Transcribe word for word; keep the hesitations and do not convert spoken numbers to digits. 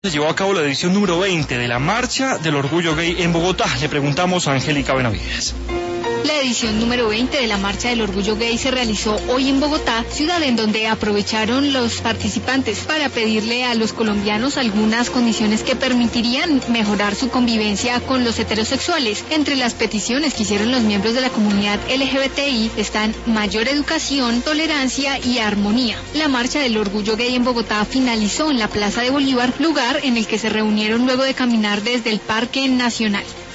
Se llevó a cabo la edición número veinte de la Marcha del Orgullo Gay en Bogotá. Le preguntamos a Angélica Benavides. La edición número veinte de la Marcha del Orgullo Gay se realizó hoy en Bogotá, ciudad en donde aprovecharon los participantes para pedirle a los colombianos algunas condiciones que permitirían mejorar su convivencia con los heterosexuales. Entre las peticiones que hicieron los miembros de la comunidad L G B T I están mayor educación, tolerancia y armonía. La Marcha del Orgullo Gay en Bogotá finalizó en la Plaza de Bolívar, lugar en el que se reunieron luego de caminar desde el Parque Nacional.